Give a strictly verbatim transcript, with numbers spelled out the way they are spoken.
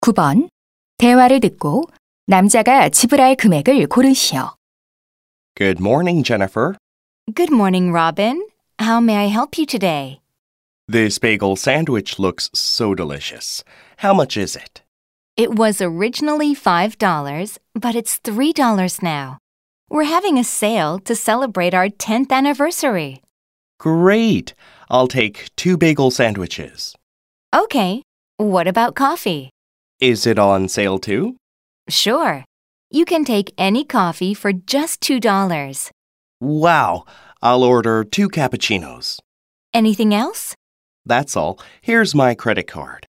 구 번. 대화를 듣고 남자가 지불할 금액을 고르시오. Good morning, Jennifer. Good morning, Robin. How may I help you today? This bagel sandwich looks so delicious. How much is it? It was originally five dollars, but it's three dollars now. We're having a sale to celebrate our tenth anniversary. Great! I'll take two bagel sandwiches. Okay, what about coffee? Is it on sale too? Sure. You can take any coffee for just two dollars. Wow! I'll order two cappuccinos. Anything else? That's all. Here's my credit card.